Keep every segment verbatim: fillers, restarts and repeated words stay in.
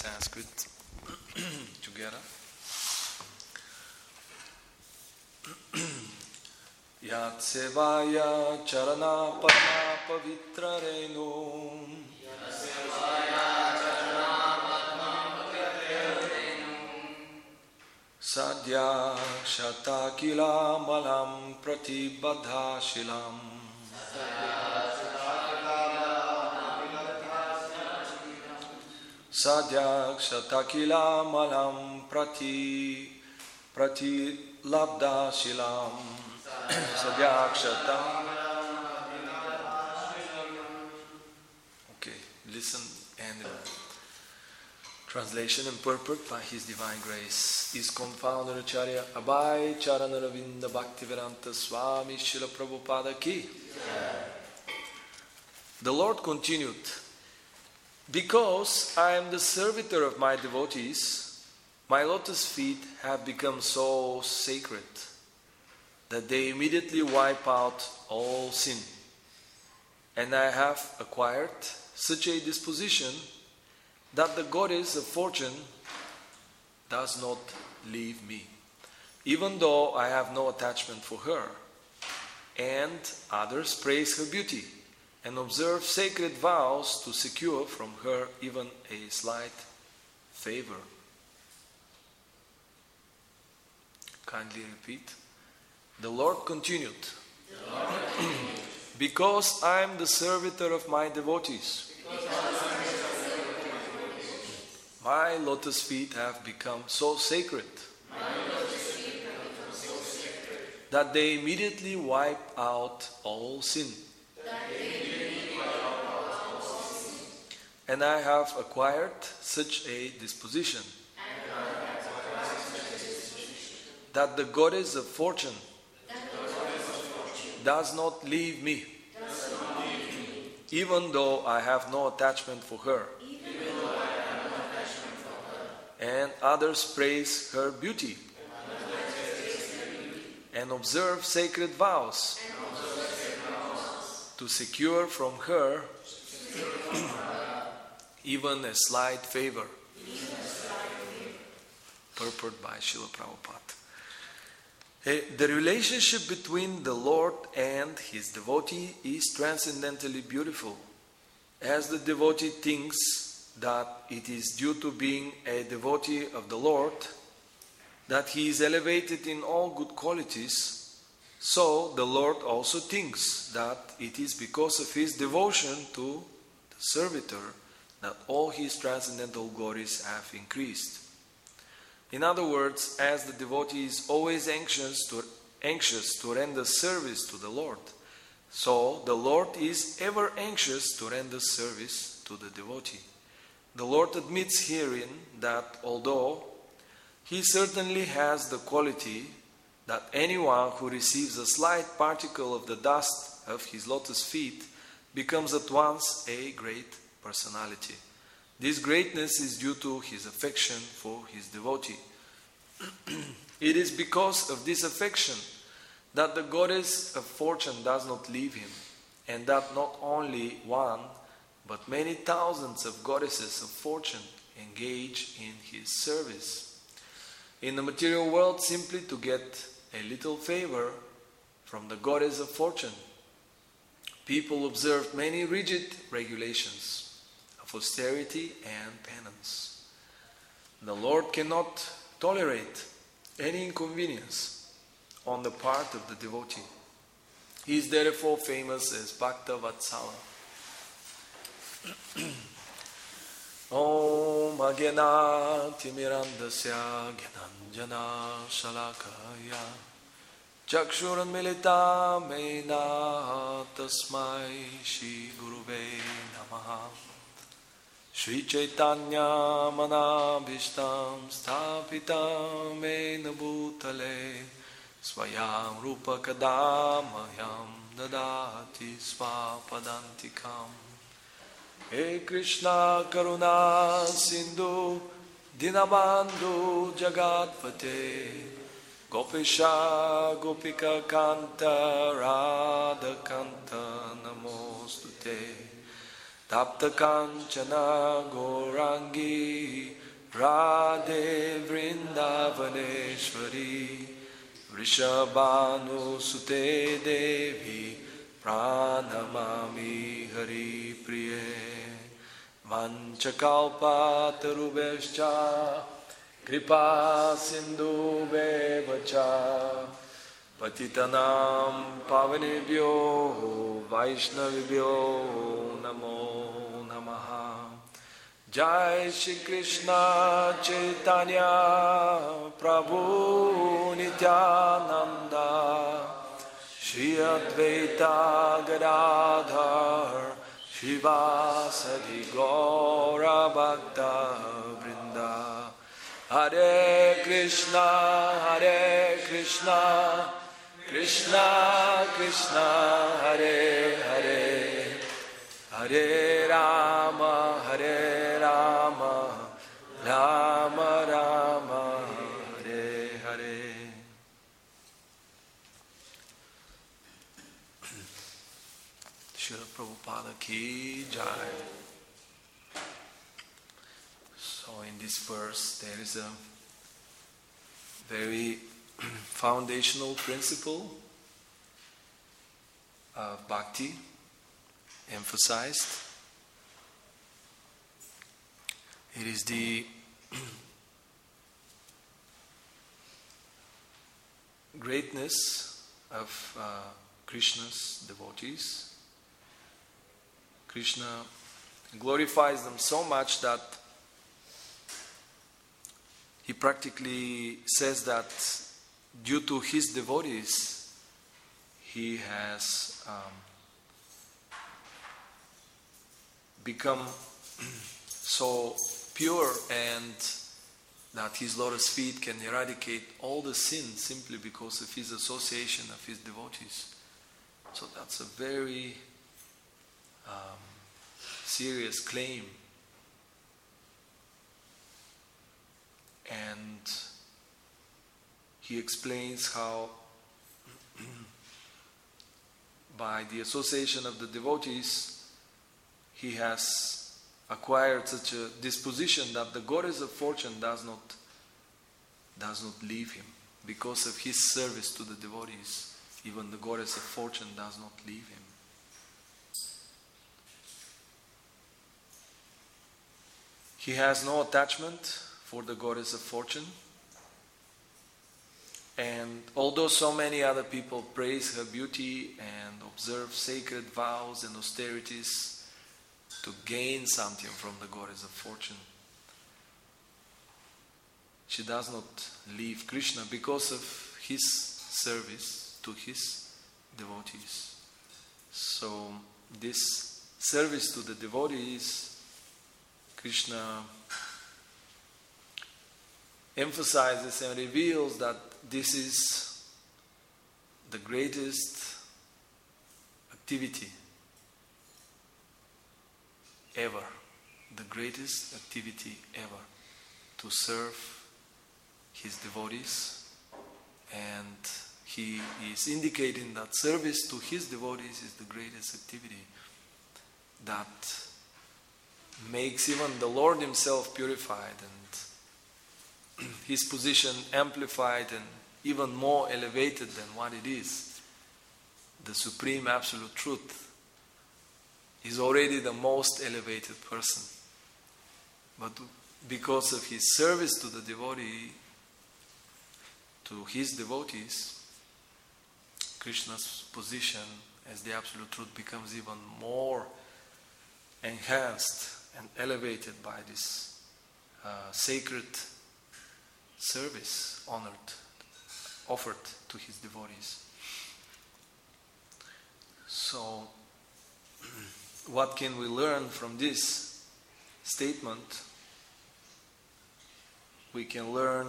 Sanskrit together. Yat sevaya charana padma pavitra renum sadhya shatakila malam pratibadha shilam sadhya shatakila malam prati prati labda shilam sadhya shata. Okay, listen and translation and purport by His Divine Grace. ISKCON Founder Acharya Abhay Charanaravinda Bhaktivedanta Swami Srila Prabhupada Ki. The Lord continued, because I am the servitor of my devotees, my lotus feet have become so sacred that they immediately wipe out all sin. And I have acquired such a disposition that the goddess of fortune does not leave me, even though I have no attachment for her. And others praise her beauty and observe sacred vows to secure from her even a slight favor. Kindly repeat. The Lord continued, the Lord continued. Because I am the servitor of my devotees, my lotus feet have become so sacred, feet have become so sacred that they immediately wipe out all sin. And I have acquired such a disposition that the goddess of fortune does not leave me, even though I have no attachment for her. And others praise her beauty and observe sacred vows to secure from her even a slight favor. Purport by Srila Prabhupada. Hey, the relationship between the Lord and his devotee is transcendently beautiful. As the devotee thinks that it is due to being a devotee of the Lord that he is elevated in all good qualities, so the Lord also thinks that it is because of his devotion to the servitor that all his transcendental glories have increased. In other words, as the devotee is always anxious to, anxious to render service to the Lord, so the Lord is ever anxious to render service to the devotee. The Lord admits herein that although he certainly has the quality that anyone who receives a slight particle of the dust of his lotus feet becomes at once a great personality. This greatness is due to his affection for his devotee. It is because of this affection that the goddess of fortune does not leave him, and that not only one, but many thousands of goddesses of fortune engage in his service. In the material world, simply to get a little favor from the goddess of fortune, people observe many rigid regulations of austerity and penance. The Lord cannot tolerate any inconvenience on the part of the devotee. He is therefore famous as Bhakta Vatsala. Om Agyana Timirandasya Gyananjana Shalakaya Chakshuran Milita Mena Tasmai Shri Guruve Namaha Shri Chaitanya Manabhishtam Sthapitam Mena Bhutale Swayam Rupa Kadamayam Dadati Swapadantikam. He Krishna Karuna Sindhu Dinabandhu Jagatpate Gopisha Gopika Kanta Radha Kanta Namostute Tapta Kanchana Gorangi Radhe Vrindavaneshwari Vrishabhanusute Devi Pranamami Hari Priye Vanchakalpatarubhescha Kripa Sindhu Bevacha Patitanam Pavanebhyo Vaishnavibhyo Namo Namaha. Jai Shri Krishna Chaitanya Prabhu Nityananda Shri Advaita Gadadhar Shivasadi Gaura Bhakta Vrinda. Hare Krishna, Hare Krishna, Krishna Krishna, Hare Hare, Hare Rama, Hare Rama, Rama Rama, Hare Hare. Srila Prabhupada ki jai. So in this verse there is a very foundational principle of bhakti emphasized. It is the greatness of uh, Krishna's devotees. Krishna glorifies them so much that he practically says that due to his devotees, he has um, become so pure, and that his lotus feet can eradicate all the sins simply because of his association of his devotees. So that's a very um, serious claim. And he explains how by the association of the devotees he has acquired such a disposition that the goddess of fortune does not does not leave him. Because of his service to the devotees, even the goddess of fortune does not leave him. He has no attachment for the goddess of fortune. And although so many other people praise her beauty and observe sacred vows and austerities to gain something from the goddess of fortune, she does not leave Krishna because of his service to his devotees. So this service to the devotees, Krishna emphasizes and reveals that this is the greatest activity ever, the greatest activity ever, to serve his devotees. And he is indicating that service to his devotees is the greatest activity that makes even the Lord himself purified and his position amplified and even more elevated than what it is. The supreme absolute truth is already the most elevated person. But because of his service to the devotee, to his devotees, Krishna's position as the absolute truth becomes even more enhanced and elevated by this uh, sacred service honored, offered to his devotees. So, what can we learn from this statement? We can learn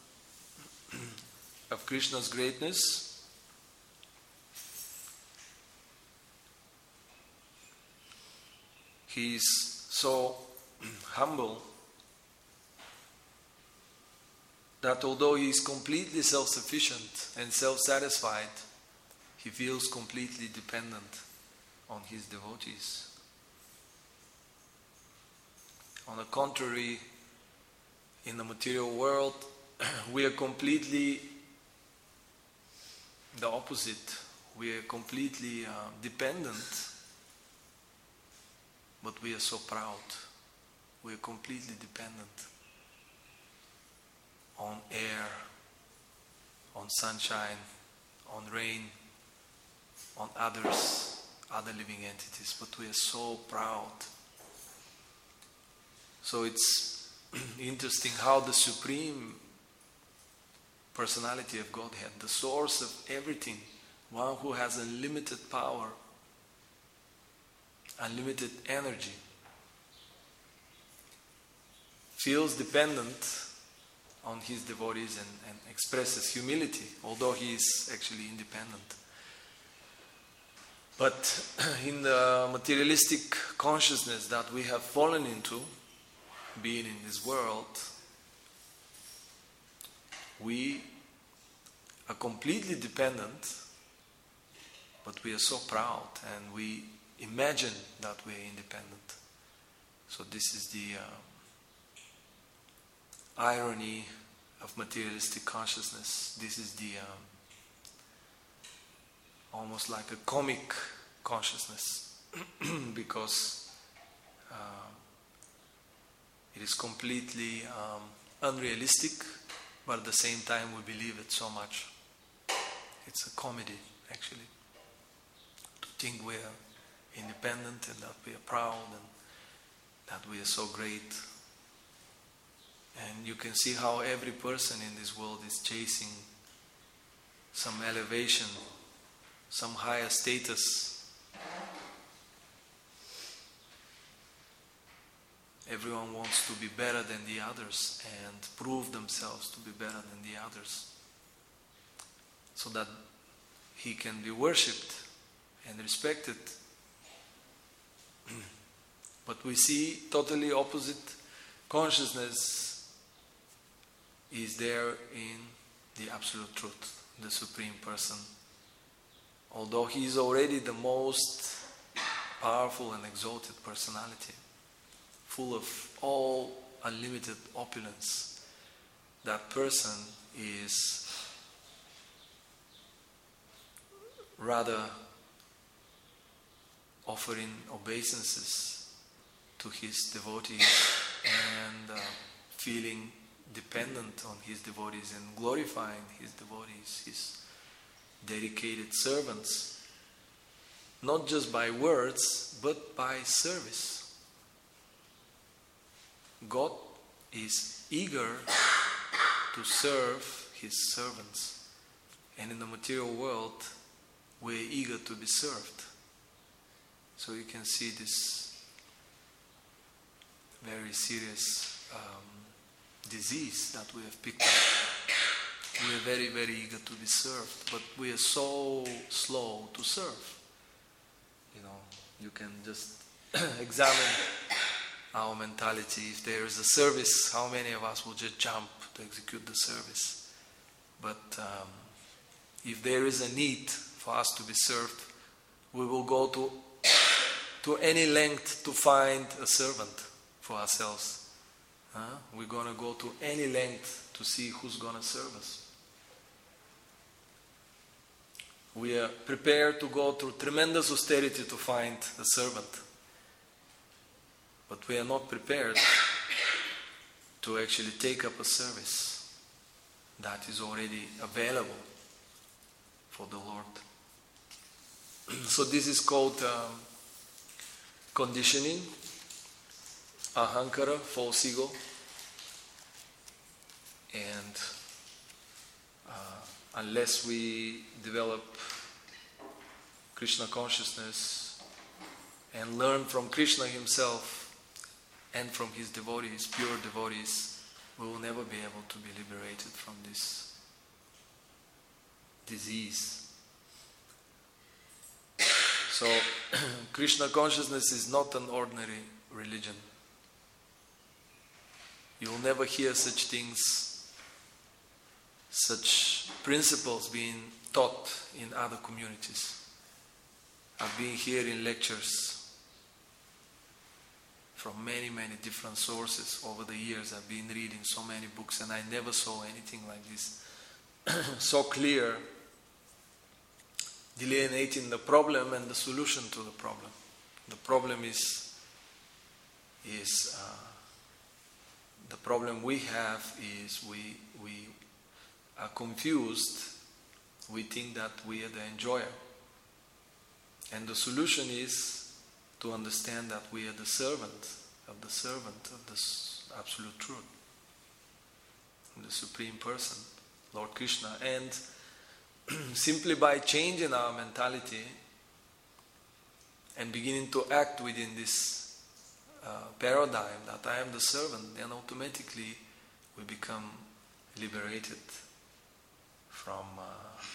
of Krishna's greatness. He is so humble that although he is completely self-sufficient and self-satisfied, he feels completely dependent on his devotees. On the contrary, in the material world, we are completely the opposite. We are completely uh, dependent, but we are so proud. We are completely dependent on air, on sunshine, on rain, on others, other living entities, but we are so proud. So it's interesting how the Supreme Personality of Godhead, the source of everything, one who has unlimited power, unlimited energy, feels dependent on his devotees and, and expresses humility, although he is actually independent. But in the materialistic consciousness that we have fallen into, being in this world, we are completely dependent, but we are so proud and we imagine that we are independent. So this is the uh, irony of materialistic consciousness. This is the uh, almost like a comic consciousness because uh, it is completely um, unrealistic, but at the same time we believe it so much. It's a comedy, actually, to think we are independent and that we are proud and that we are so great. And you can see how every person in this world is chasing some elevation, some higher status. Everyone wants to be better than the others and prove themselves to be better than the others, so that he can be worshipped and respected. But we see totally opposite consciousness is there in the Absolute Truth, the Supreme Person. Although he is already the most powerful and exalted personality, full of all unlimited opulence, that person is rather offering obeisances to his devotees and uh, feeling dependent on his devotees and glorifying his devotees, his dedicated servants, not just by words, but by service. God is eager to serve his servants, and in the material world we are eager to be served. So you can see this very serious um, disease that we have picked up. We are very, very eager to be served, but we are so slow to serve. You know, you can just examine our mentality. If there is a service, how many of us will just jump to execute the service? But um, if there is a need for us to be served, we will go to to any length to find a servant for ourselves. Huh? We're going to go to any length to see who's going to serve us. We are prepared to go through tremendous austerity to find a servant. But we are not prepared to actually take up a service that is already available for the Lord. So this is called um, conditioning, ahankara, false ego, and uh, unless we develop Krishna consciousness and learn from Krishna himself and from his devotees, pure devotees, we will never be able to be liberated from this disease. So, Krishna consciousness is not an ordinary religion. You will never hear such things, such principles being taught in other communities. I've been here in lectures from many, many different sources over the years. I've been reading so many books and I never saw anything like this. So clear, delineating the problem and the solution to the problem. The problem is, is uh, the problem we have is we, we are confused. We think that we are the enjoyer. And the solution is to understand that we are the servant of the servant of the absolute truth, the Supreme Person, Lord Krishna. And simply by changing our mentality and beginning to act within this uh, paradigm that I am the servant, then automatically we become liberated from uh,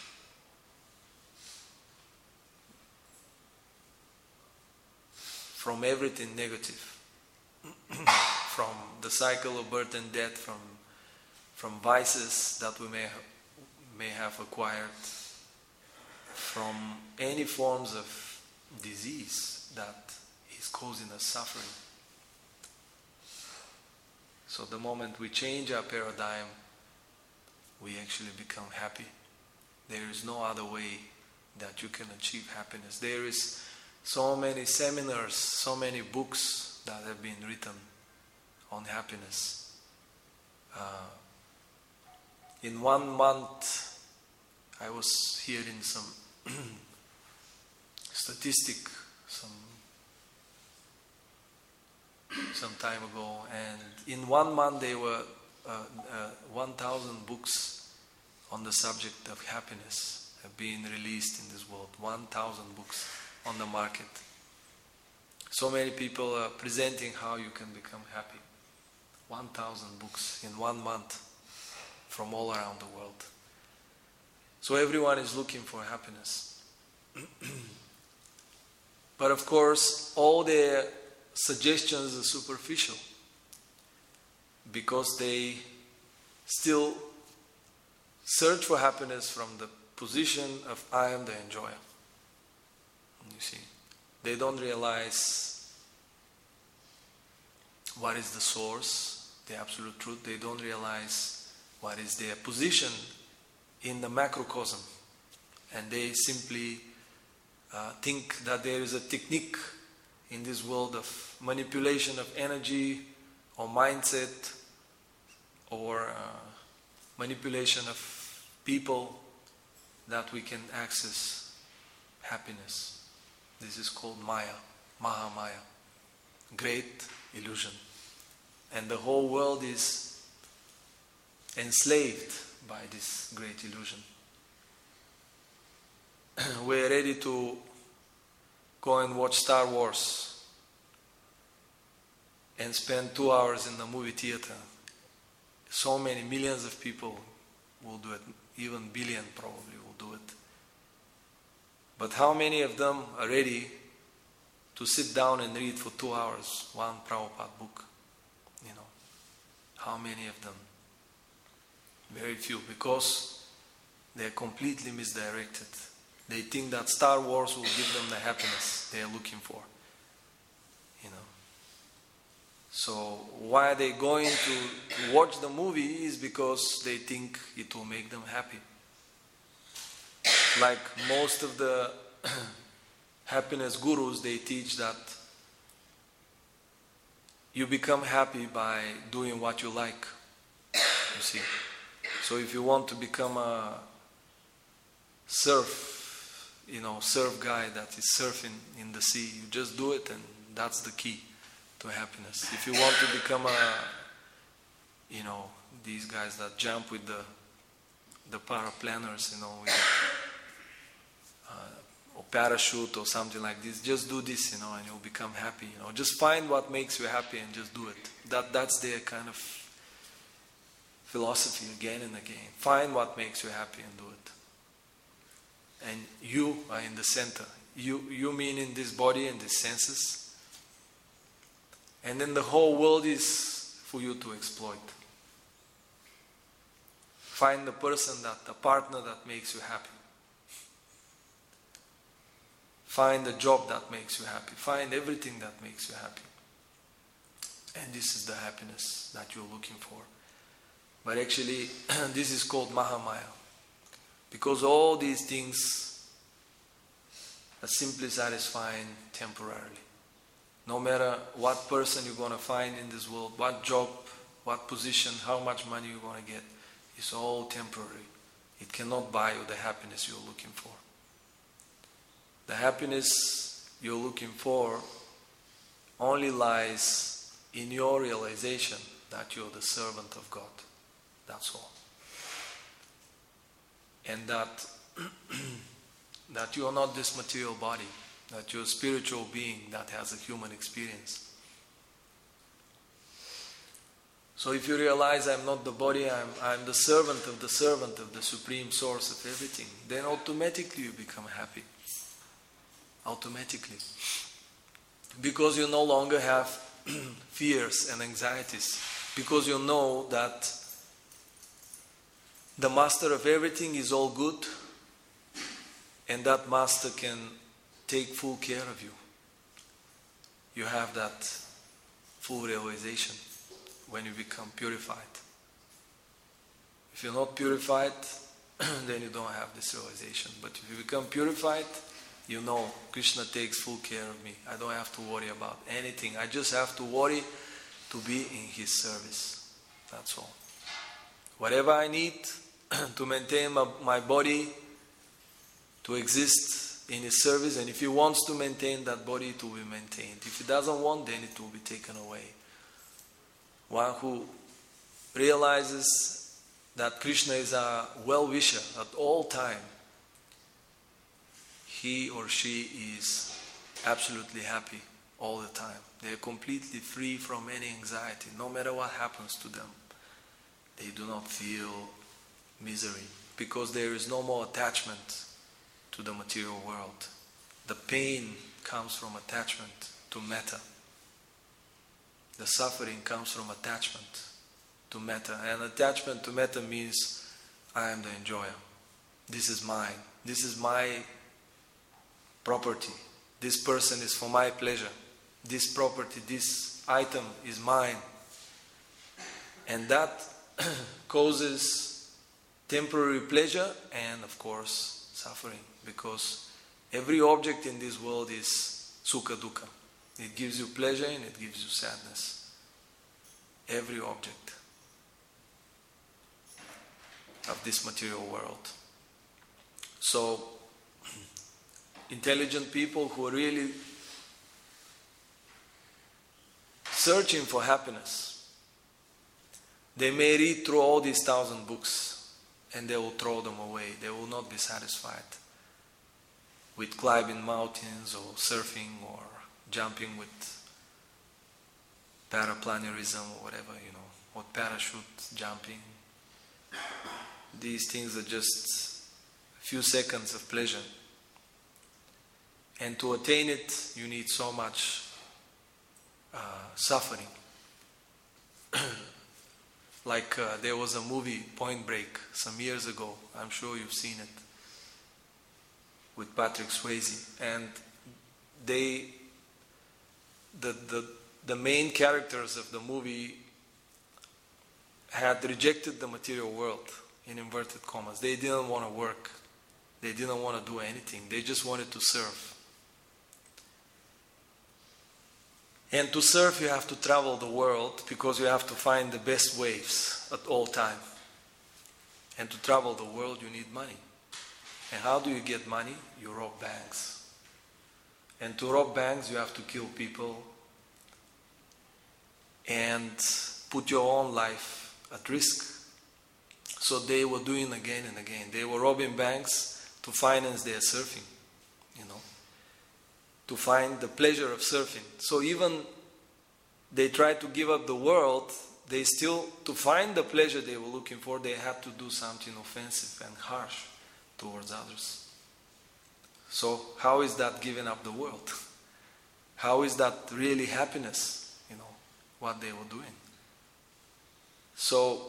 from everything negative, from the cycle of birth and death, from from vices that we may have, may have acquired, from any forms of disease that is causing us suffering. So the moment we change our paradigm, we actually become happy. There is no other way that you can achieve happiness. There is so many seminars, so many books that have been written on happiness. Uh, in one month, I was hearing some statistic some some time ago, and in one month there were uh, uh, one thousand books on the subject of happiness have been released in this world. one thousand books on the market. So many people are presenting how you can become happy. one thousand books in one month from all around the world. So everyone is looking for happiness. But of course, all their suggestions are superficial because they still search for happiness from the position of I am the enjoyer. You see, they don't realize what is the source, the absolute truth. They don't realize what is their position in the macrocosm, and they simply uh, think that there is a technique in this world of manipulation of energy or mindset or uh, manipulation of people that we can access happiness. This is called Maya, Mahamaya, great illusion. And the whole world is enslaved by this great illusion. We're ready to go and watch Star Wars and spend two hours in the movie theater. So many millions of people will do it, even billion probably will do it. But how many of them are ready to sit down and read for two hours one Prabhupada book? You know, how many of them? Very few, because they are completely misdirected. They think that Star Wars will give them the happiness they are looking for. You know. So why are they going to watch the movie is because they think it will make them happy. Like most of the happiness gurus, they teach that you become happy by doing what you like. You see. So if you want to become a surf, you know, surf guy that is surfing in the sea, you just do it, and that's the key to happiness. If you want to become a, you know, these guys that jump with the the paraplanners, you know, with, uh, or parachute or something like this, just do this, you know, and you'll become happy. You know, just find what makes you happy and just do it. That that's their kind of philosophy again and again. Find what makes you happy and do it. And you are in the center. You, you mean in this body and these senses. And then the whole world is for you to exploit. Find the person, that the partner that makes you happy. Find the job that makes you happy. Find everything that makes you happy. And this is the happiness that you're looking for. But actually, this is called Mahamaya. Because all these things are simply satisfying temporarily. No matter what person you're going to find in this world, what job, what position, how much money you're going to get, it's all temporary. It cannot buy you the happiness you're looking for. The happiness you're looking for only lies in your realization that you're the servant of God. That's all. And that, that you are not this material body, that you're a spiritual being that has a human experience. So if you realize I'm not the body, I'm, I'm the servant of the servant of the supreme source of everything, then automatically you become happy. Automatically. Because you no longer have fears and anxieties. Because you know that the master of everything is all good, and that master can take full care of you. You have that full realization when you become purified. If you're not purified, then you don't have this realization. But if you become purified, you know Krishna takes full care of me. I don't have to worry about anything. I just have to worry to be in His service. That's all. Whatever I need to maintain my, my body, to exist in His service, and if He wants to maintain that body, it will be maintained. If He doesn't want, then it will be taken away. One who realizes that Krishna is a well-wisher at all time, he or she is absolutely happy all the time. They are completely free from any anxiety. No matter what happens to them, they do not feel misery, because there is no more attachment to the material world. The pain comes from attachment to matter. The suffering comes from attachment to matter. And attachment to matter means I am the enjoyer. This is mine. This is my property. This person is for my pleasure. This property, this item is mine. And that causes temporary pleasure and, of course, suffering. Because every object in this world is sukha dukkha. It gives you pleasure and it gives you sadness. Every object of this material world. So, intelligent people who are really searching for happiness, they may read through all these thousand books and they will throw them away. They will not be satisfied with climbing mountains or surfing or jumping with paraplanerism or whatever, you know, or parachute jumping. These things are just a few seconds of pleasure. And to attain it, you need so much uh, suffering. Like uh, there was a movie, Point Break, some years ago. I'm sure you've seen it, with Patrick Swayze. And they, the, the, the main characters of the movie had rejected the material world, in inverted commas. They didn't want to work. They didn't want to do anything. They just wanted to surf. And to surf, you have to travel the world, because you have to find the best waves at all time. And to travel the world, you need money. And how do you get money? You rob banks. And to rob banks, you have to kill people and put your own life at risk. So they were doing again and again. They were robbing banks to finance their surfing, you know, to find the pleasure of surfing. So even they tried to give up the world, they still, to find the pleasure they were looking for, they had to do something offensive and harsh towards others. So how is that giving up the world? How is that really happiness, you know, what they were doing? So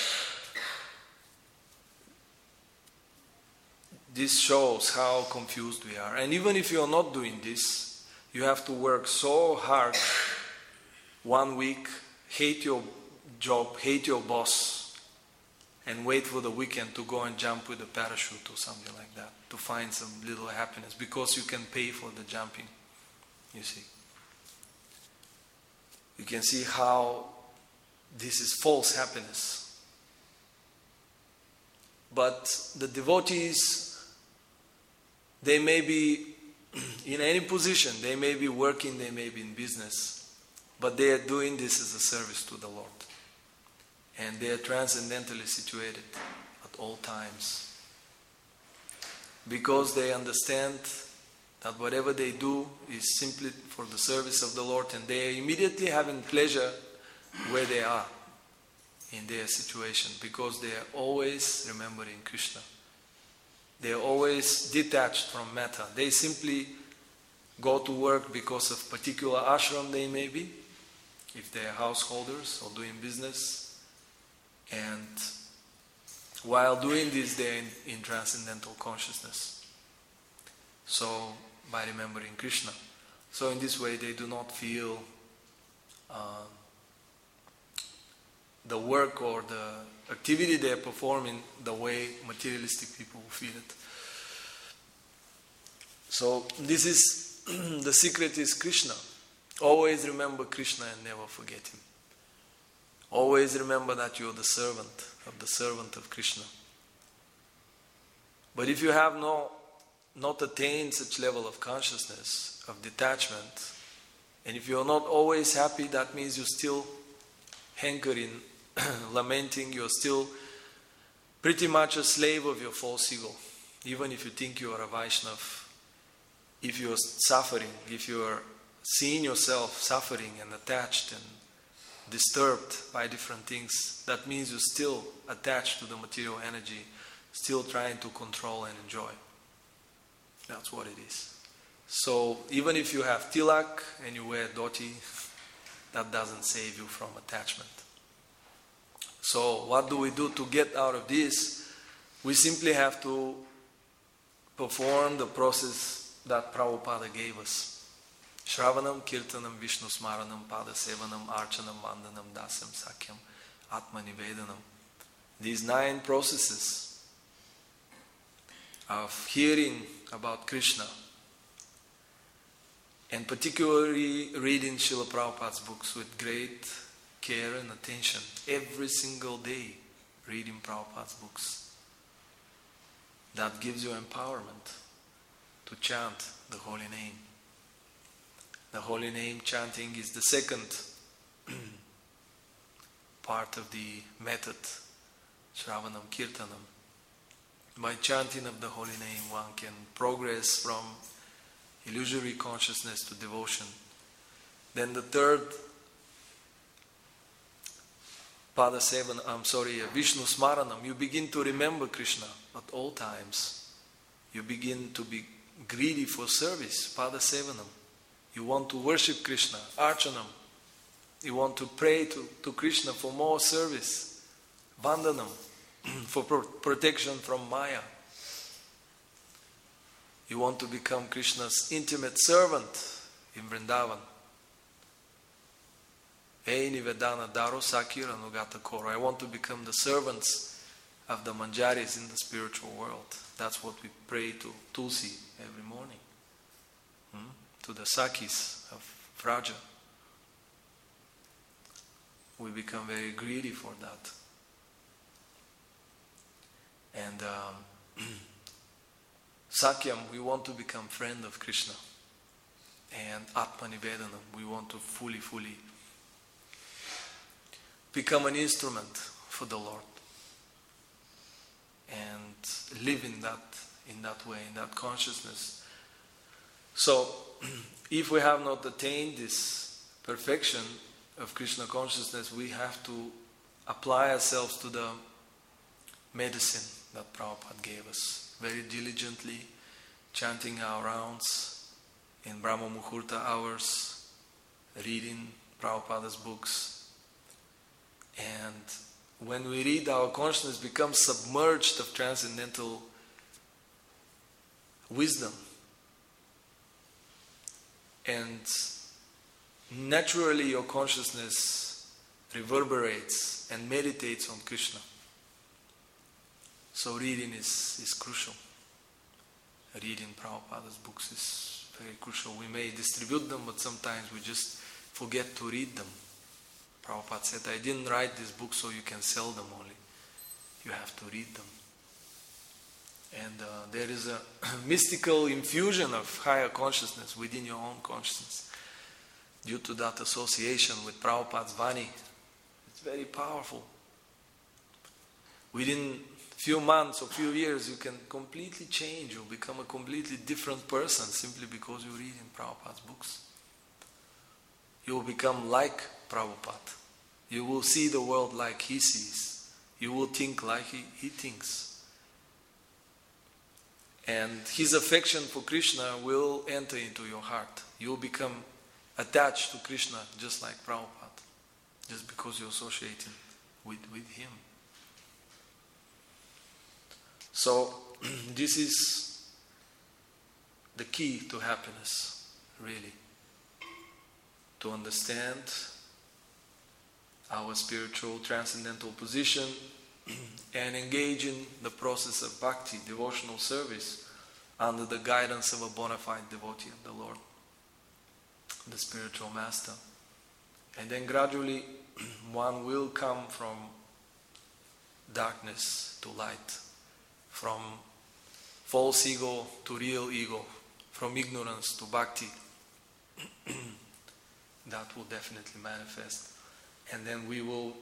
this shows how confused we are. And even if you're not doing this, you have to work so hard one week, hate your job, hate your boss, and wait for the weekend to go and jump with a parachute or something like that, to find some little happiness, because you can pay for the jumping, you see. You can see how this is false happiness. But the devotees, they may be in any position, they may be working, they may be in business, but they are doing this as a service to the Lord. And they are transcendentally situated at all times, because they understand that whatever they do is simply for the service of the Lord, and they are immediately having pleasure where they are in their situation, because they are always remembering Krishna. They are always detached from matter. They simply go to work because of particular ashram they may be, if they are householders or doing business. And while doing this, they are in, in transcendental consciousness. So, by remembering Krishna. So in this way, they do not feel uh, the work or the activity they are performing the way materialistic people feel it. So this is, the secret is Krishna. Always remember Krishna and never forget Him. Always remember that you are the servant of the servant of Krishna. But if you have no, not attained such level of consciousness, of detachment, and if you are not always happy, that means you're still hankering, lamenting, you're still pretty much a slave of your false ego. Even if you think you are a Vaishnav, if you are suffering, if you are seeing yourself suffering and attached and disturbed by different things, that means you're still attached to the material energy, still trying to control and enjoy. That's what it is. So even if you have tilak and you wear dhoti, that doesn't save you from attachment. So what do we do to get out of this? We simply have to perform the process that Prabhupada gave us. Shravanam, Kirtanam, Vishnu Smaranam, Pada Sevanam, Archanam, Vandanam, Dasam, Sakyam, Atma Nivedanam. These nine processes of hearing about Krishna, and particularly reading Srila Prabhupada's books with great care and attention, every single day reading Prabhupada's books. That gives you empowerment to chant the holy name. The holy name chanting is the second part of the method, Shravanam Kirtanam. By chanting of the holy name, one can progress from illusory consciousness to devotion. Then the third, Pada Sevan, I'm sorry, Vishnu Smaranam, you begin to remember Krishna at all times. You begin to be greedy for service, Pada Sevanam. You want to worship Krishna, Archanam. You want to pray to, to Krishna for more service, Vandanam, for pro- protection from Maya. You want to become Krishna's intimate servant in Vrindavan. Ei Nivedana Daro Sakira Nugata Koro. I want to become the servants of the Manjaris in the spiritual world. That's what we pray to Tulsi every morning. Hmm? To the Sakis of Vraja. We become very greedy for that. And um, Sakyam, we want to become friend of Krishna. And Atma Nivedanam, we want to fully, fully become an instrument for the Lord. And live in that, in that way, in that consciousness. So, if we have not attained this perfection of Krishna consciousness, we have to apply ourselves to the medicine that Prabhupada gave us. Very diligently, chanting our rounds in Brahma Muhurta hours, reading Prabhupada's books. And when we read, our consciousness becomes submerged of transcendental wisdom. And naturally your consciousness reverberates and meditates on Krishna. So reading is, is crucial. Reading Prabhupada's books is very crucial. We may distribute them, but sometimes we just forget to read them. Prabhupada said, I didn't write this book so you can sell them only. You have to read them. And uh, there is a mystical infusion of higher consciousness within your own consciousness due to that association with Prabhupada's Vani. It's very powerful. Within few months or few years you can completely change or become a completely different person simply because you read in Prabhupada's books. You will become like Prabhupada. You will see the world like he sees. You will think like he, he thinks. And his affection for Krishna will enter into your heart. You will become attached to Krishna just like Prabhupada, just because you're associating with, with him. So, this is the key to happiness, really. To understand our spiritual transcendental position and engage in the process of bhakti, devotional service, under the guidance of a bona fide devotee of the Lord, the spiritual master. And then gradually one will come from darkness to light, from false ego to real ego, from ignorance to bhakti. That will definitely manifest. And then we will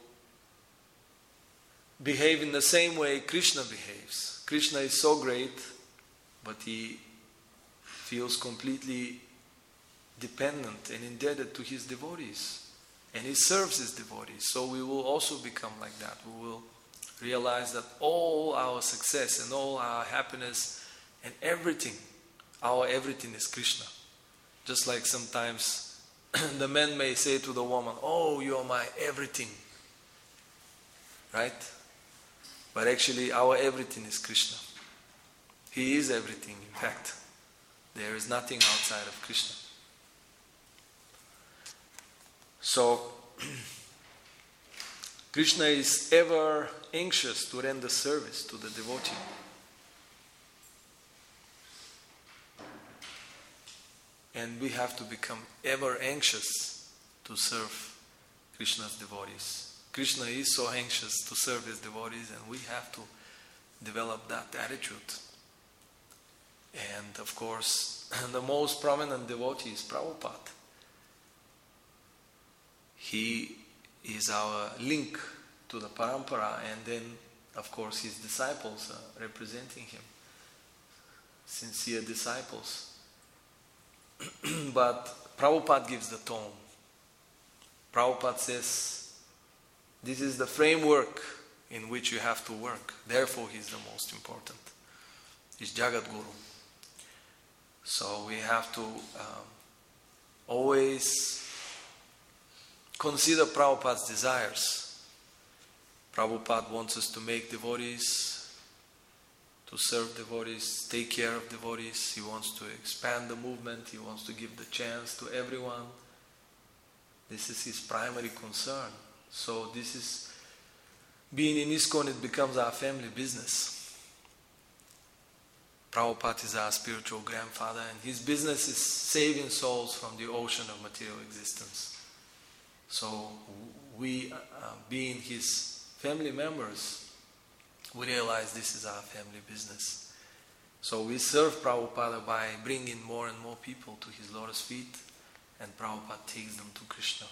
behave in the same way Krishna behaves. Krishna is so great, but he feels completely dependent and indebted to his devotees. And he serves his devotees. So we will also become like that. We will realize that all our success and all our happiness and everything, our everything is Krishna. Just like sometimes the man may say to the woman, oh, you are my everything. Right? But actually our everything is Krishna. He is everything, in fact. There is nothing outside of Krishna. So, Krishna is ever anxious to render service to the devotee. And we have to become ever anxious to serve Krishna's devotees. Krishna is so anxious to serve his devotees, and we have to develop that attitude. And of course, the most prominent devotee is Prabhupada. He is our link to the parampara, and then, of course, his disciples are representing him. Sincere disciples. But Prabhupada gives the tone. Prabhupada says, this is the framework in which you have to work. Therefore, he is the most important. He's Jagat Guru. So we have to um, always consider Prabhupada's desires. Prabhupada wants us to make devotees, to serve devotees, take care of devotees. He wants to expand the movement. He wants to give the chance to everyone. This is his primary concern. So this is, being in ISKCON, it becomes our family business. Prabhupada is our spiritual grandfather, and his business is saving souls from the ocean of material existence. So we, uh, being his family members, we realize this is our family business. So we serve Prabhupada by bringing more and more people to his lotus feet, and Prabhupada takes them to Krishna.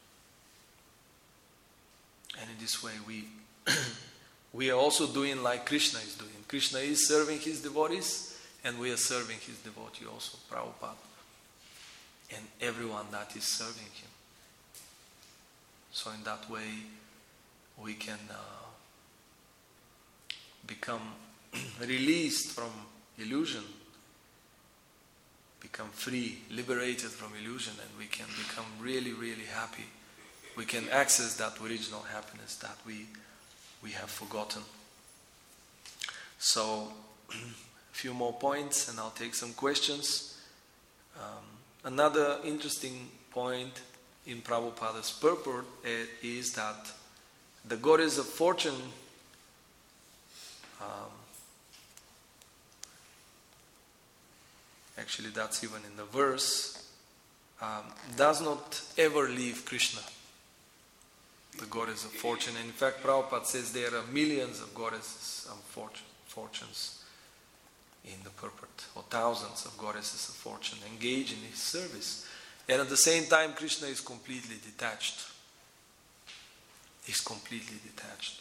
And in this way we we are also doing like Krishna is doing. Krishna is serving his devotees, and we are serving his devotee also, Prabhupada, and everyone that is serving him. So in that way we can uh, become released from illusion, become free, liberated from illusion, and we can become really, really happy. We can access that original happiness that we we have forgotten. So, a few more points and I'll take some questions. Um, another interesting point in Prabhupada's purport uh, is that the goddess of fortune um, actually that's even in the verse, um, does not ever leave Krishna, the goddess of fortune. And in fact, Prabhupada says there are millions of goddesses of fortune, fortunes in the purport, or thousands of goddesses of fortune engaged in his service. And at the same time, Krishna is completely detached. He's completely detached.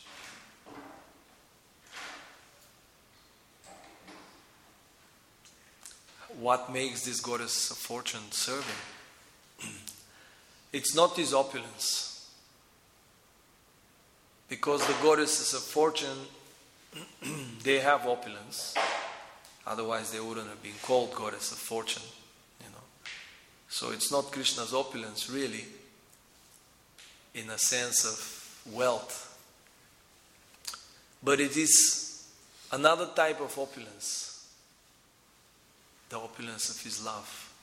What makes this goddess of fortune serve him? It's not his opulence. Because the goddesses of fortune, they have opulence. Otherwise they wouldn't have been called goddess of fortune. You know. So it's not Krishna's opulence really, in a sense of wealth. But it is another type of opulence. The opulence of his love.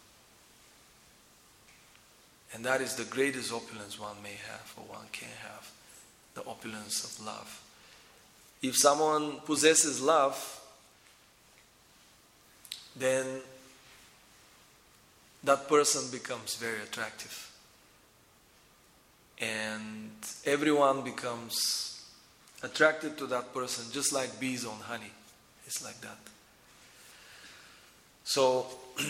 And that is the greatest opulence one may have or one can have. The opulence of love. If someone possesses love, then that person becomes very attractive. And everyone becomes attracted to that person just like bees on honey. It's like that. So,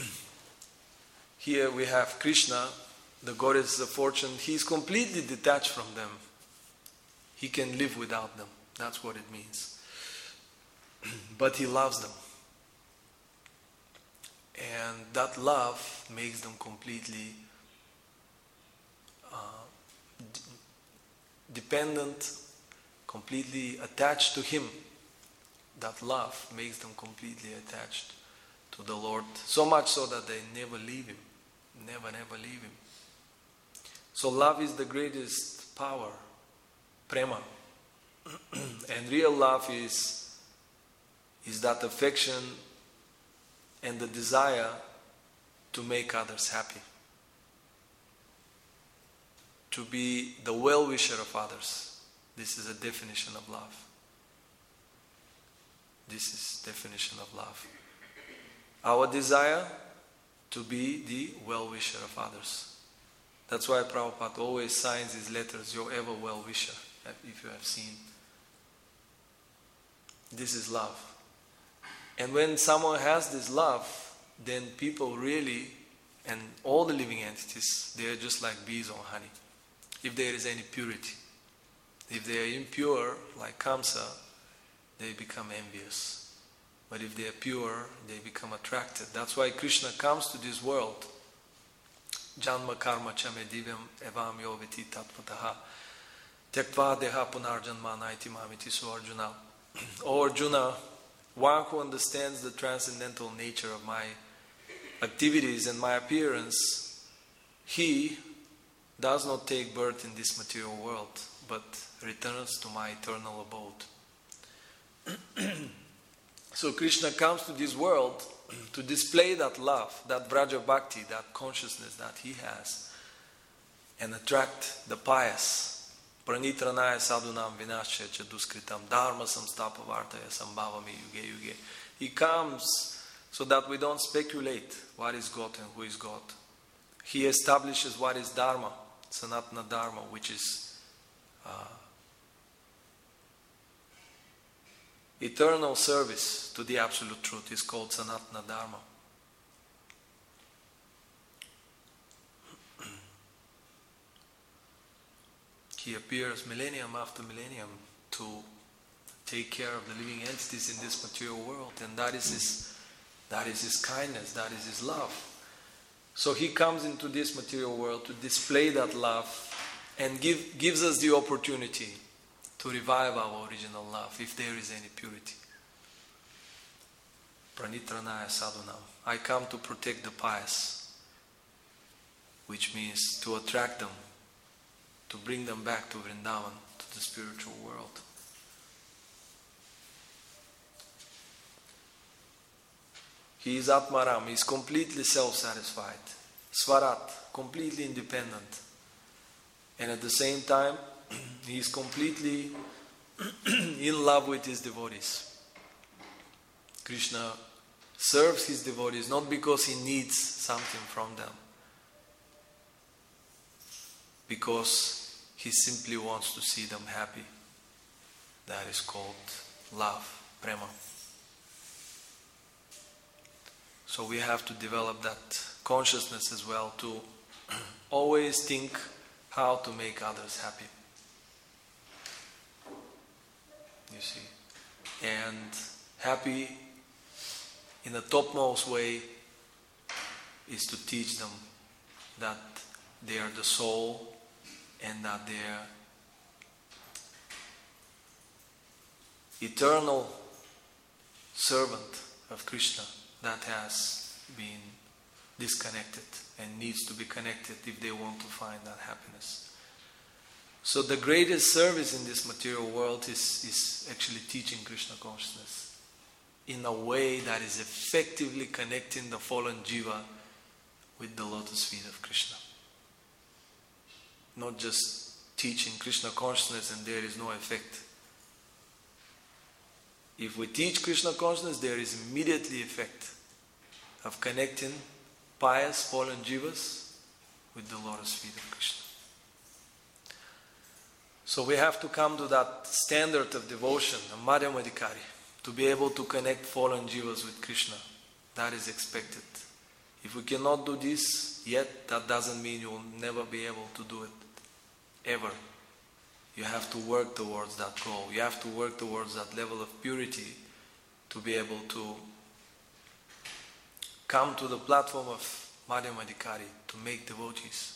here we have Krishna, the goddess of fortune. He is completely detached from them. He can live without them. That's what it means. But he loves them. And that love makes them completely uh, d- dependent, completely attached to him. That love makes them completely attached to the Lord, so much so that they never leave him, never, never leave him. So love is the greatest power, prema. And real love is, is that affection and the desire to make others happy. To be the well-wisher of others. This is a definition of love. This is definition of love. Our desire to be the well-wisher of others. That's why Prabhupada always signs his letters, your ever well-wisher, if you have seen. This is love. And when someone has this love, then people really, and all the living entities, they are just like bees on honey. If there is any purity. If they are impure, like Kamsa, they become envious. But if they are pure, they become attracted. That's why Krishna comes to this world. Janma karma chame divyam evam yo veti tatpataha tektva deha punarjanma naiti mamiti. So Arjuna, O Arjuna, one who understands the transcendental nature of my activities and my appearance, he does not take birth in this material world, but returns to my eternal abode. So Krishna comes to this world to display that love, that Vraja Bhakti, that consciousness that he has, and attract the pious. Pranitranaya sadhunam vinasya cha duskritam dharma samstapa vartaya sambhavami yuge yuge. He comes so that we don't speculate what is God and who is God. He establishes what is Dharma, Sanatana Dharma, which is uh, eternal service to the Absolute Truth, is called Sanatana Dharma. He appears millennium after millennium to take care of the living entities in this material world, and that is his, that is his kindness, that is his love. So he comes into this material world to display that love and give, gives us the opportunity to revive our original love, if there is any purity. Pranitranaya sadhunam. I come to protect the pious, which means to attract them, to bring them back to Vrindavan, to the spiritual world. He is Atmaram, he is completely self-satisfied. Swarat, completely independent. And at the same time, he is completely in love with his devotees. Krishna serves his devotees not because he needs something from them, because he simply wants to see them happy. That is called love, prema. So we have to develop that consciousness as well, to always think how to make others happy. You see. And happy in the topmost way is to teach them that they are the soul and that they are eternal servant of Krishna that has been disconnected and needs to be connected if they want to find that happiness. So the greatest service in this material world is, is actually teaching Krishna consciousness in a way that is effectively connecting the fallen jiva with the lotus feet of Krishna. Not just teaching Krishna consciousness and there is no effect. If we teach Krishna consciousness, there is immediately effect of connecting pious fallen jivas with the lotus feet of Krishna. So we have to come to that standard of devotion, a Madhyamadikari, to be able to connect fallen jivas with Krishna. That is expected. If we cannot do this yet, that doesn't mean you will never be able to do it. Ever. You have to work towards that goal. You have to work towards that level of purity to be able to come to the platform of Madhyamadikari, to make devotees.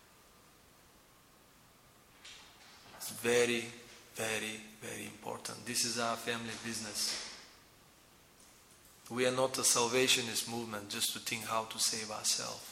It's very, very, very important. This is our family business. We are not a salvationist movement just to think how to save ourselves.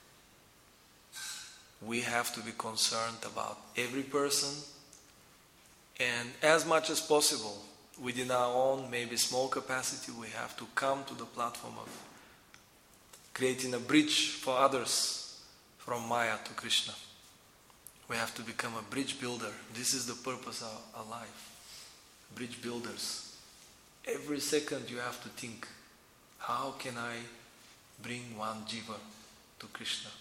We have to be concerned about every person, and as much as possible, within our own maybe small capacity, we have to come to the platform of creating a bridge for others from Maya to Krishna. We have to become a bridge builder. This is the purpose of our life. Bridge builders. Every second you have to think, how can I bring one jiva to Krishna?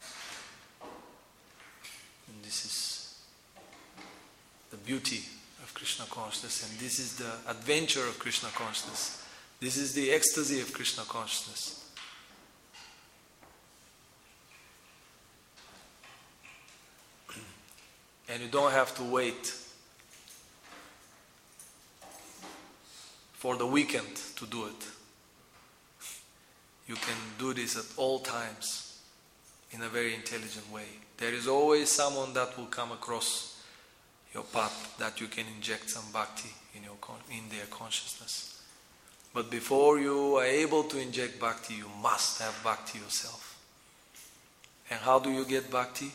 And this is the beauty of Krishna consciousness, and this is the adventure of Krishna consciousness. This is the ecstasy of Krishna consciousness. And you don't have to wait for the weekend to do it. You can do this at all times in a very intelligent way. There is always someone that will come across your path that you can inject some bhakti in, your con- in their consciousness. But before you are able to inject bhakti, you must have bhakti yourself. And how do you get bhakti?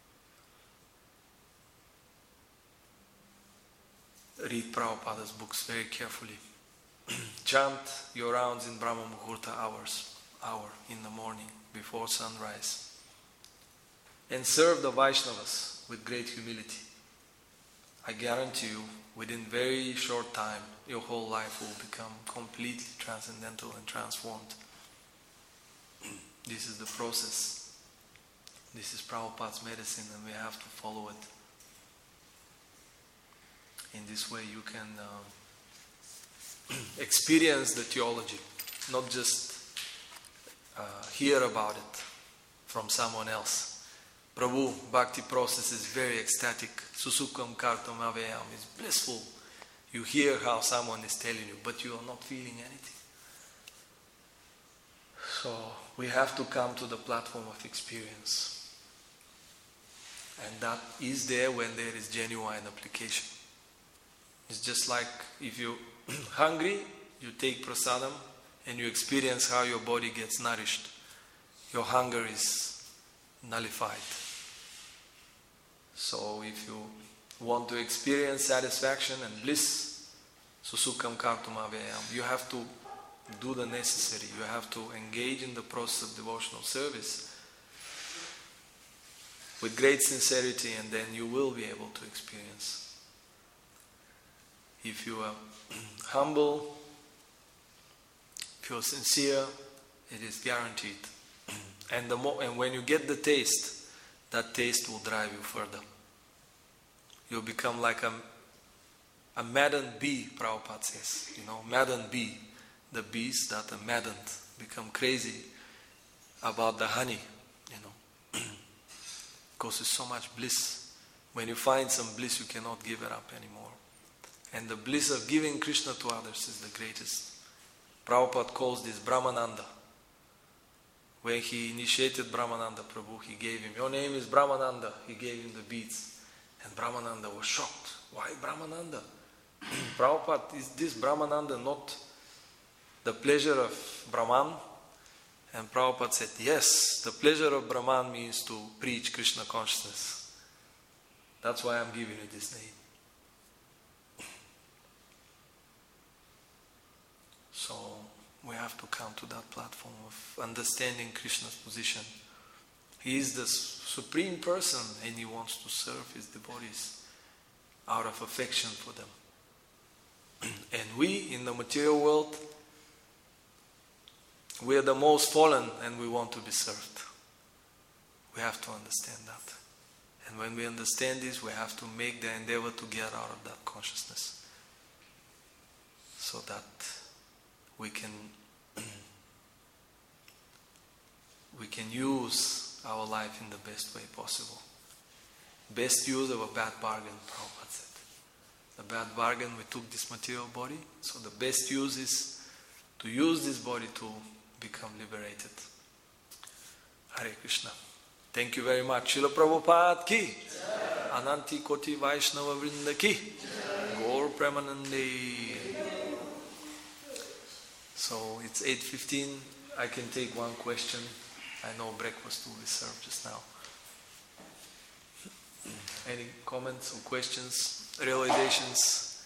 Read Prabhupada's books very carefully. Chant your rounds in Brahma Muhurta hours, hour in the morning before sunrise. And serve the Vaishnavas with great humility. I guarantee you, within very short time, your whole life will become completely transcendental and transformed. This is the process. This is Prabhupada's medicine, and we have to follow it. In this way you can uh, experience the theology, not just uh, hear about it from someone else. Prabhu, bhakti process is very ecstatic. Susukam kartam avayam is blissful. You hear how someone is telling you, but you are not feeling anything. So we have to come to the platform of experience. And that is there when there is genuine application. It's just like if you're hungry, you take prasadam and you experience how your body gets nourished. Your hunger is nullified. So if you want to experience satisfaction and bliss, susukam kartum avayam, you have to do the necessary. You have to engage in the process of devotional service with great sincerity, and then you will be able to experience. If you are humble, if you're sincere, it is guaranteed. And the more, and when you get the taste, that taste will drive you further. You'll become like a, a maddened bee, Prabhupada says. You know, maddened bee. The bees that are maddened become crazy about the honey, you know. Because it's so much bliss. When you find some bliss, you cannot give it up anymore. And the bliss of giving Krishna to others is the greatest. Prabhupada calls this Brahmananda. When he initiated Brahmananda Prabhu, he gave him, your name is Brahmananda. He gave him the beads. And Brahmananda was shocked. Why Brahmananda? Prabhupada, is this Brahmananda not the pleasure of Brahman? And Prabhupada said, yes, the pleasure of Brahman means to preach Krishna consciousness. That's why I'm giving you this name. So we have to come to that platform of understanding Krishna's position. He is the supreme person and he wants to serve his devotees out of affection for them. And we in the material world, we are the most fallen and we want to be served. We have to understand that. And when we understand this, we have to make the endeavor to get out of that consciousness so that we can we can use our life in the best way possible. Best use of a bad bargain, Prabhupada said. The bad bargain, we took this material body, so the best use is to use this body to become liberated. Hare Krishna. Thank you very much. Srila Prabhupada ki. Ananti Koti Vaishnava Vrinda ki. Gaur Premanande. So it's eight fifteen. I can take one question. I know breakfast will be served just now. Any comments or questions, realizations?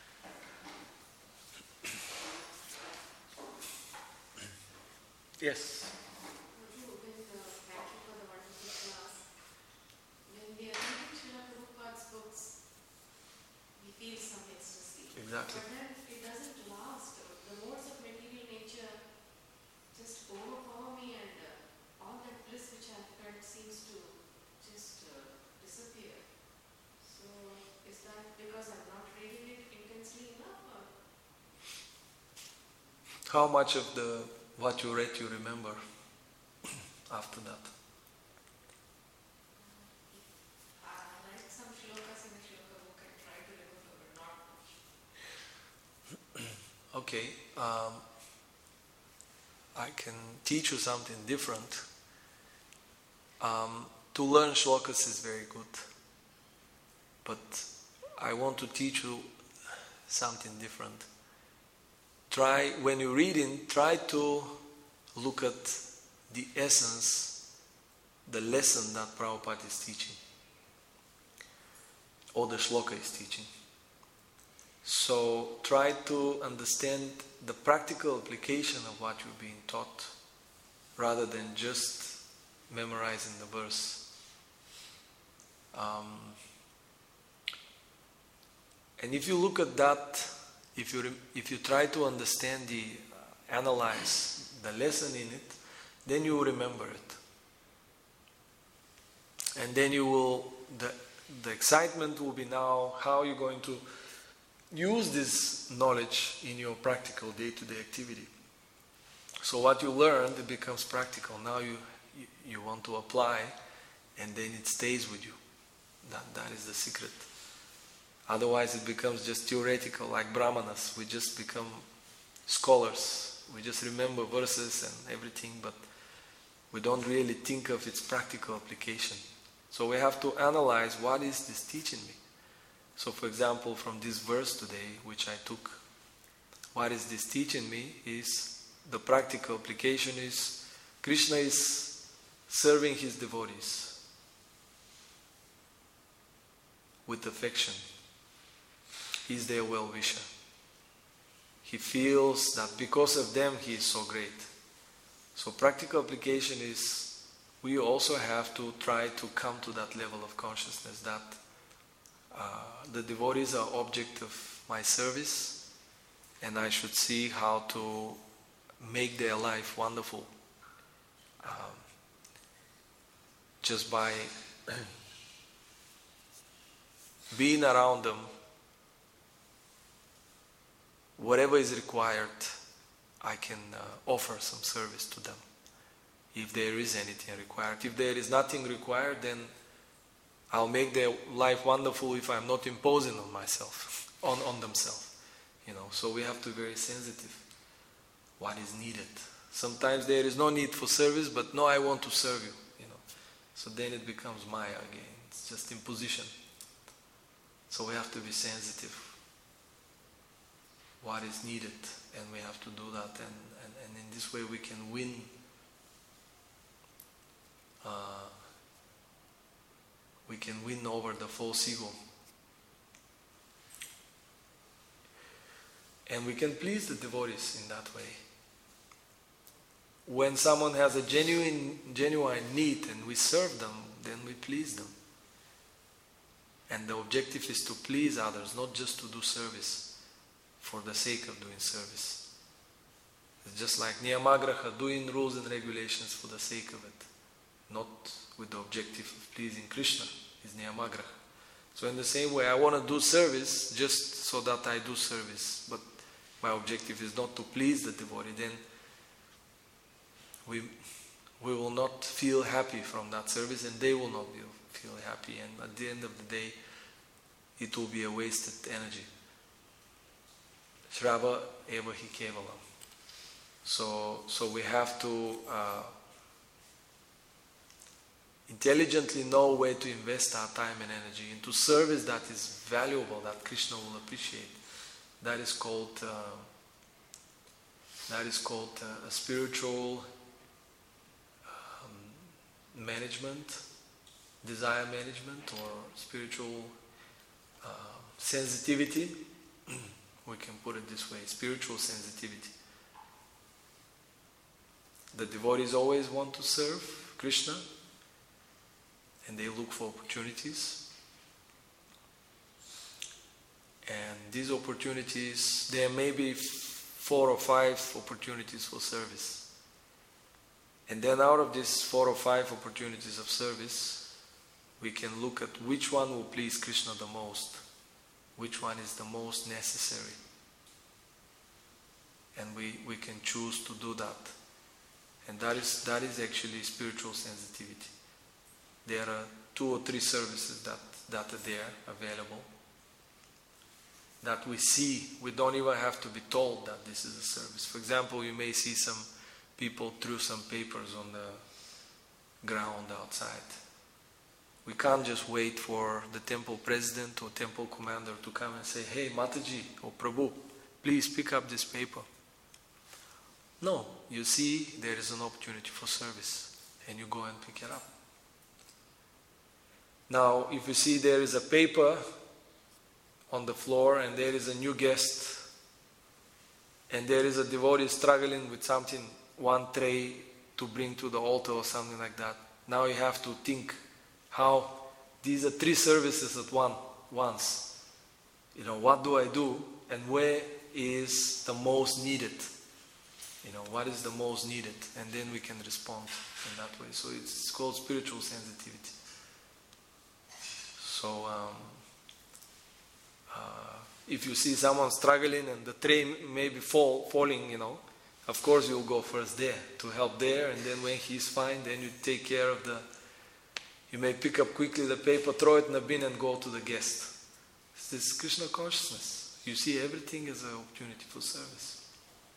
Yes. Exactly. But then it doesn't last. The modes of material nature just overpower me, and uh, all that bliss which I've felt seems to just uh, disappear. So is that because I'm not reading it intensely enough? Or? How much of the what you read you remember after that? I read some shlokas in the shloka book and tried to remember, but not much. Okay, um, I can teach you something different. Um, to learn shlokas is very good, but I want to teach you something different. Try, when you're reading, try to look at the essence, the lesson that Prabhupada is teaching, or the shloka is teaching. So try to understand the practical application of what you're being taught, rather than just memorizing the verse. Um, and if you look at that, if you if you try to understand the uh, analyze the lesson in it, then you will remember it, and then you will the the excitement will be now how you're going to use this knowledge in your practical day-to-day activity. So what you learned, it becomes practical. Now you, you you want to apply, and then it stays with you. That that is the secret. Otherwise it becomes just theoretical, like Brahmanas. We just become scholars. We just remember verses and everything, but we don't really think of its practical application. So we have to analyze, what is this teaching me? So for example, from this verse today, which I took, what is this teaching me is, the practical application is, Krishna is serving his devotees with affection. He's their well-wisher. He feels that because of them he is so great. So practical application is, we also have to try to come to that level of consciousness that uh, the devotees are object of my service, and I should see how to make their life wonderful um, just by being around them. Whatever is required, I can uh, offer some service to them, if there is anything required. If there is nothing required, then I'll make their life wonderful if I'm not imposing on myself, on, on themselves. You know, so we have to be very sensitive. What is needed? Sometimes there is no need for service, but no, I want to serve you. You know, so then it becomes Maya again. It's just imposition. So we have to be sensitive. What is needed, and we have to do that, and, and, and in this way we can win uh, we can win over the false ego, and we can please the devotees in that way. When someone has a genuine genuine need and we serve them, then we please them, and the objective is to please others, not just to do service for the sake of doing service. It's just like Niyamagraha, doing rules and regulations for the sake of it, not with the objective of pleasing Krishna, is Niyamagraha. So in the same way, I want to do service just so that I do service, but my objective is not to please the devotee, then we, we will not feel happy from that service, and they will not be, feel happy, and at the end of the day, it will be a wasted energy. Shrava eva hi kevalam. So, so we have to uh, intelligently know where to invest our time and energy into service that is valuable, that Krishna will appreciate. That is called uh, that is called uh, a spiritual um, management, desire management, or spiritual uh, sensitivity. We can put it this way, spiritual sensitivity. The devotees always want to serve Krishna, and they look for opportunities. And these opportunities, there may be four or five opportunities for service. And then out of these four or five opportunities of service, we can look at which one will please Krishna the most. Which one is the most necessary, and we, we can choose to do that. And that is that is actually spiritual sensitivity. There are two or three services that, that are there available, that we see. We don't even have to be told that this is a service. For example, you may see some people threw some papers on the ground outside. We can't just wait for the temple president or temple commander to come and say, "Hey, Mataji or Prabhu, please pick up this paper." No, you see there is an opportunity for service, and you go and pick it up. Now, if you see there is a paper on the floor and there is a new guest, and there is a devotee struggling with something, one tray to bring to the altar or something like that, now you have to think how these are three services at one once. You know, what do I do, and where is the most needed? You know, what is the most needed? And then we can respond in that way. So it's called spiritual sensitivity. So um, uh, if you see someone struggling and the tray may be fall, falling, you know, of course you'll go first there to help there, and then when he's fine, then you take care of the. You may pick up quickly the paper, throw it in the bin, and go to the guest. It's this Krishna consciousness. You see everything as an opportunity for service.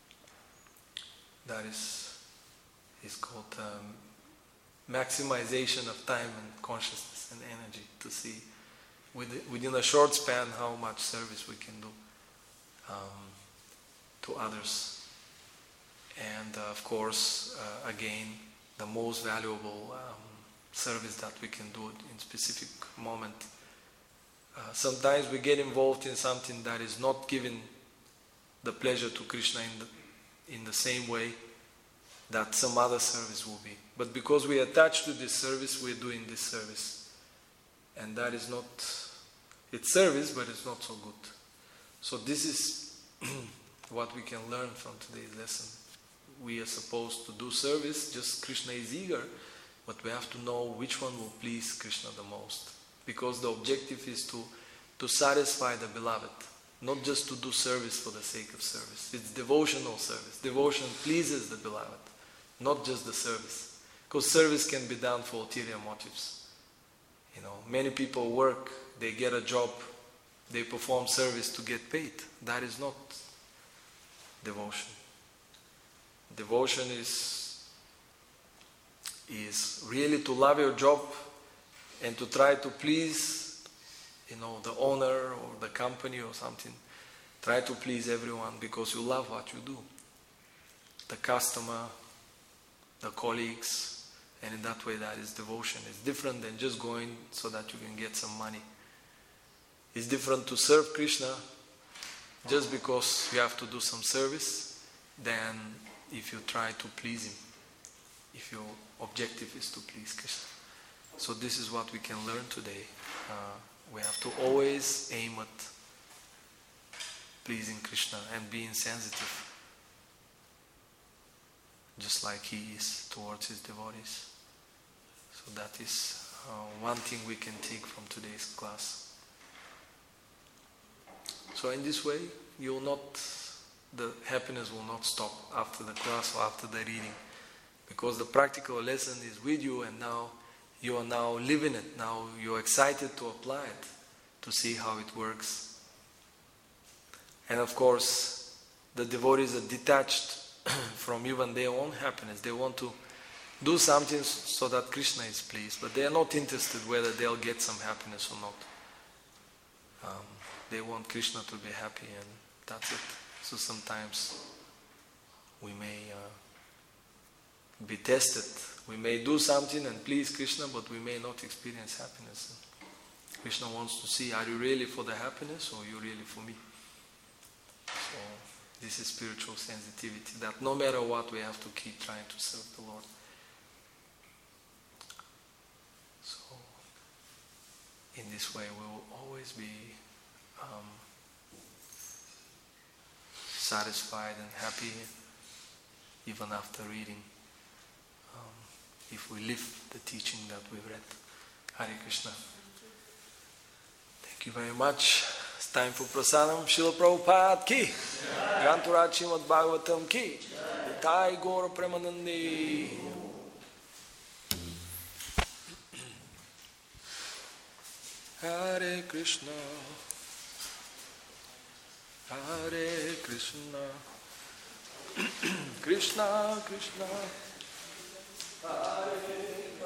That is, is called um, maximization of time and consciousness and energy, to see within a short span how much service we can do um, to others. And uh, of course, uh, again, the most valuable um, service that we can do in specific moment. Uh, sometimes we get involved in something that is not giving the pleasure to Krishna in the, in the same way, that some other service will be. But because we attach to this service, we're doing this service. And that is not, it's service, but it's not so good. So this is what we can learn from today's lesson. We are supposed to do service, just Krishna is eager, but we have to know which one will please Krishna the most. Because the objective is to, to satisfy the beloved, not just to do service for the sake of service. It's devotional service. Devotion pleases the beloved, not just the service. Because service can be done for ulterior motives. You know, many people work, they get a job, they perform service to get paid. That is not devotion. Devotion is, is really to love your job and to try to please, you know, the owner or the company or something. Try to please everyone because you love what you do. The customer, the colleagues, and in that way that is devotion. It's different than just going so that you can get some money. It's different to serve Krishna just because you have to do some service than if you try to please Him, if your objective is to please Krishna. So this is what we can learn today. Uh, we have to always aim at pleasing Krishna and being sensitive, just like He is towards His devotees. So that is uh, one thing we can take from today's class. So in this way, you will not, the happiness will not stop after the class or after the reading, because the practical lesson is with you, and now you are now living it. Now you are excited to apply it, to see how it works. And of course, the devotees are detached from even their own happiness. They want to do something so that Krishna is pleased, but they are not interested whether they'll get some happiness or not. Um, they want Krishna to be happy, and that's it. So sometimes we may uh, be tested. We may do something and please Krishna, but we may not experience happiness. Krishna wants to see, are you really for the happiness or are you really for me? So this is spiritual sensitivity, that no matter what, we have to keep trying to serve the Lord. So in this way we will always be um, satisfied and happy even after reading, um, if we live the teaching that we've read. Hare Krishna. Thank you very much. It's time for prasadam. Srila Prabhupada ki. Granturaj Srimad Bhagavatam ki. Nitai Gaura Premanandi. Hare Krishna. Hare Krishna. Krishna Krishna. Hare